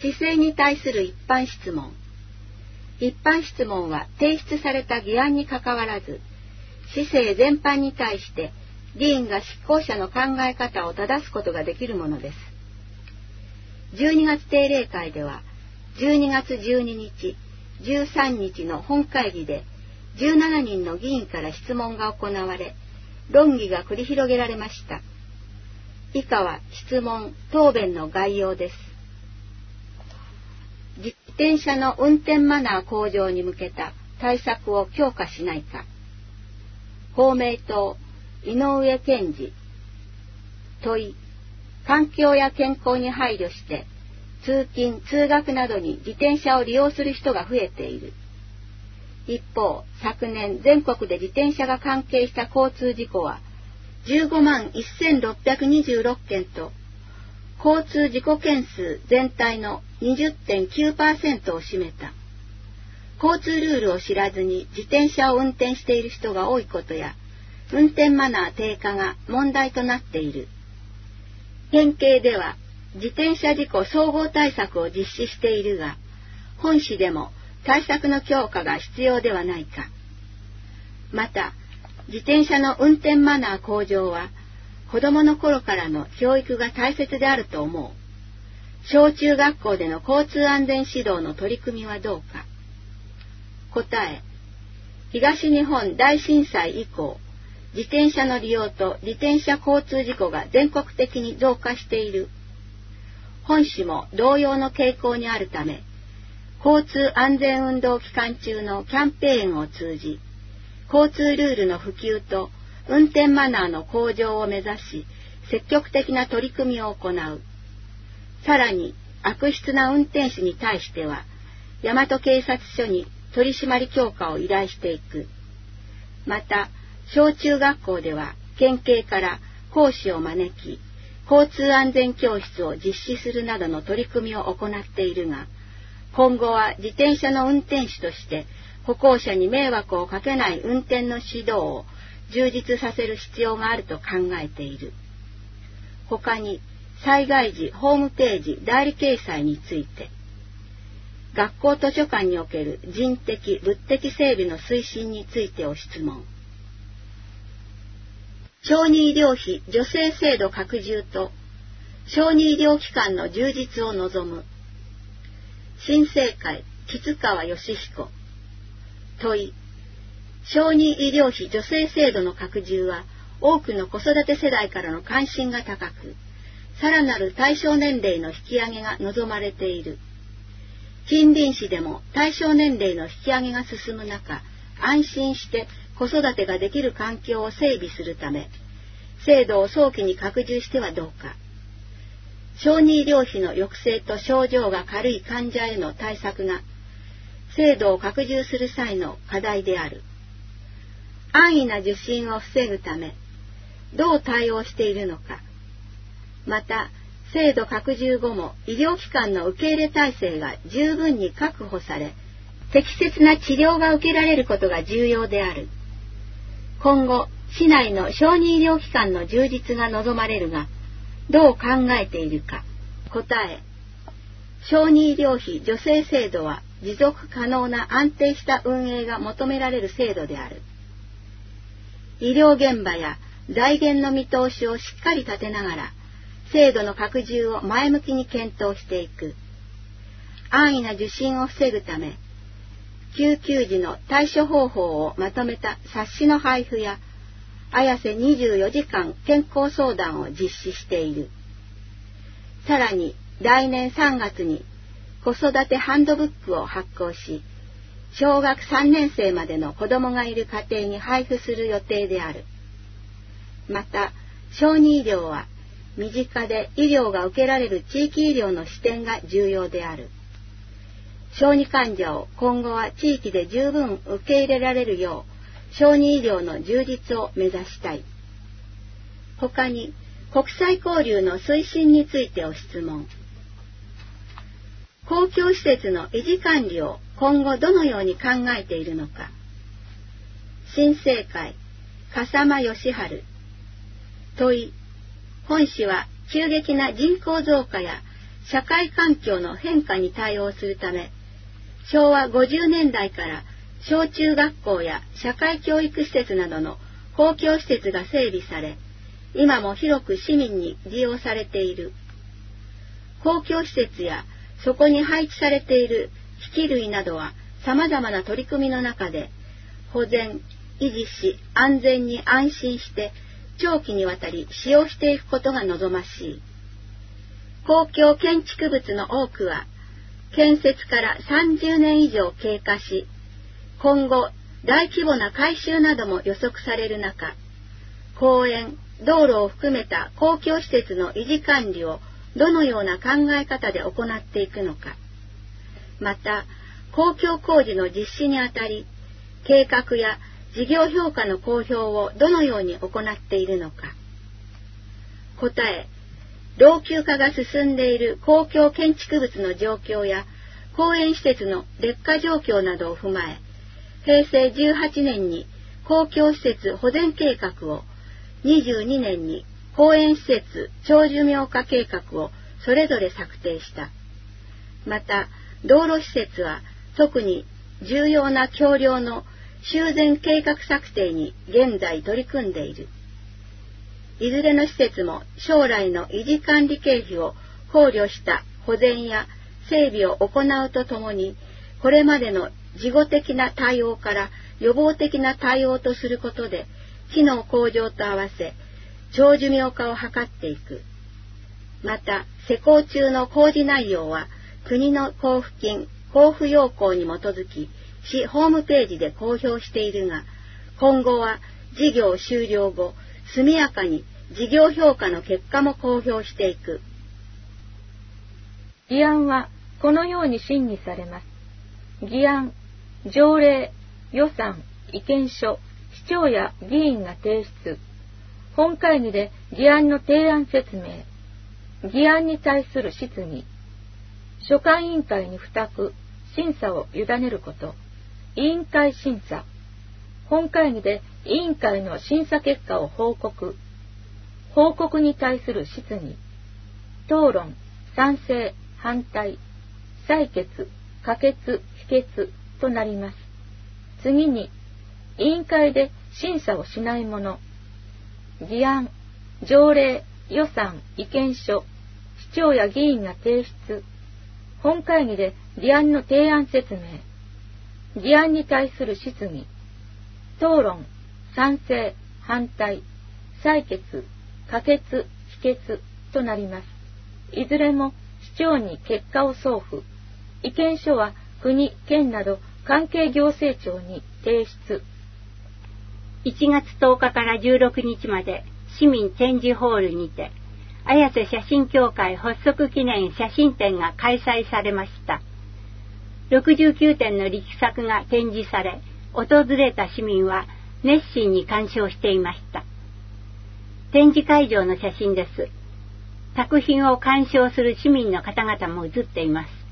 市政に対する一般質問。一般質問は提出された議案にかかわらず、市政全般に対して議員が執行者の考え方を正すことができるものです。12月定例会では、12月12日、13日の本会議で17人の議員から質問が行われ、論議が繰り広げられました。以下は質問・答弁の概要です。自転車の運転マナー向上に向けた対策を強化しないか。公明党、井上健二。問い、環境や健康に配慮して、通勤・通学などに自転車を利用する人が増えている。一方、昨年全国で自転車が関係した交通事故は15万1626件と、交通事故件数全体の 20.9% を占めた。交通ルールを知らずに自転車を運転している人が多いことや、運転マナー低下が問題となっている。県警では自転車事故総合対策を実施しているが、本市でも対策の強化が必要ではないか。また、自転車の運転マナー向上は、子どもの頃からの教育が大切であると思う。小中学校での交通安全指導の取り組みはどうか。答え、東日本大震災以降、自転車の利用と自転車交通事故が全国的に増加している。本市も同様の傾向にあるため、交通安全運動期間中のキャンペーンを通じ、交通ルールの普及と運転マナーの向上を目指し、積極的な取り組みを行う。さらに、悪質な運転手に対しては、大和警察署に取り締まり強化を依頼していく。また、小中学校では県警から講師を招き、交通安全教室を実施するなどの取り組みを行っているが、今後は自転車の運転手として歩行者に迷惑をかけない運転の指導を充実させる必要があると考えている。他に、災害時ホームページ代理掲載について、学校図書館における人的・物的整備の推進についてを質問。小児医療費助成制度拡充と小児医療機関の充実を望む。新政会木川義彦。問い、小児医療費助成制度の拡充は多くの子育て世代からの関心が高く、さらなる対象年齢の引き上げが望まれている。近隣市でも対象年齢の引き上げが進む中、安心して子育てができる環境を整備するため、制度を早期に拡充してはどうか。小児医療費の抑制と症状が軽い患者への対策が、制度を拡充する際の課題である。安易な受診を防ぐため、どう対応しているのか。また、制度拡充後も医療機関の受け入れ体制が十分に確保され、適切な治療が受けられることが重要である。今後、市内の小児医療機関の充実が望まれるが、どう考えているか。答え、小児医療費助成制度は持続可能な安定した運営が求められる制度である。医療現場や財源の見通しをしっかり立てながら、制度の拡充を前向きに検討していく。安易な受診を防ぐため、救急時の対処方法をまとめた冊子の配布や、綾瀬24時間健康相談を実施している。さらに来年3月に子育てハンドブックを発行し、小学3年生までの子供がいる家庭に配布する予定である。また、小児医療は身近で医療が受けられる地域医療の視点が重要である。小児患者を今後は地域で十分受け入れられるよう、小児医療の充実を目指したい。他に、国際交流の推進についてを質問。公共施設の維持管理を今後どのように考えているのか。新政会、笠間義治。問い、本市は急激な人口増加や社会環境の変化に対応するため、昭和50年代から小中学校や社会教育施設などの公共施設が整備され、今も広く市民に利用されている。公共施設やそこに配置されている機器類などは様々な取り組みの中で保全、維持し安全に安心して長期にわたり使用していくことが望ましい。公共建築物の多くは建設から30年以上経過し、今後大規模な改修なども予測される中、公園、道路を含めた公共施設の維持管理をどのような考え方で行っていくのか、また公共工事の実施にあたり、計画や事業評価の公表をどのように行っているのか。答え、老朽化が進んでいる公共建築物の状況や公園施設の劣化状況などを踏まえ、平成18年に公共施設保全計画を、22年に公園施設長寿命化計画をそれぞれ策定した。また、道路施設は特に重要な橋梁の修繕計画策定に現在取り組んでいる。いずれの施設も将来の維持管理経費を考慮した保全や整備を行うとともに、これまでの事後的な対応から予防的な対応とすることで、機能向上と合わせ、長寿命化を図っていく。また、施工中の工事内容は、国の交付金、交付要項に基づき、市ホームページで公表しているが、今後は事業終了後、速やかに事業評価の結果も公表していく。 議案はこのように審議されます。議案、条例、予算、意見書、市長や議員が提出。本会議で議案の提案説明。議案に対する質疑。所管委員会に付託、審査を委ねること。委員会審査。本会議で委員会の審査結果を報告。報告に対する質疑。討論、賛成、反対、採決、可決、否決となります。次に、委員会で審査をしないもの。議案、条例、予算、意見書、市長や議員が提出。本会議で議案の提案説明。議案に対する質疑。討論、賛成、反対、採決、可決、否決となります。いずれも市長に結果を送付。意見書は国、県など関係行政庁に提出。 1月10日から16日まで市民展示ホールにて、綾瀬写真協会発足記念写真展が開催されました。69点の力作が展示され、訪れた市民は熱心に鑑賞していました。展示会場の写真です。作品を鑑賞する市民の方々も写っています。